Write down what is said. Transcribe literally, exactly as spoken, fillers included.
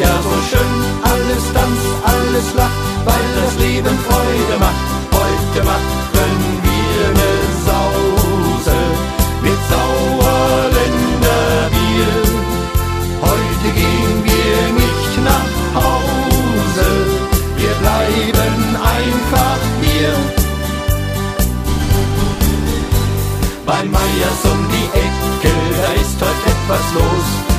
ja so schön. Alles tanzt, alles lacht, weil das Leben Freude macht. Heute machen wir ne Sause mit Sauerländer Bier. Heute gehen wir nicht nach Hause, wir bleiben einfach hier. Bei Meyers um die Ecke, da ist heute etwas los.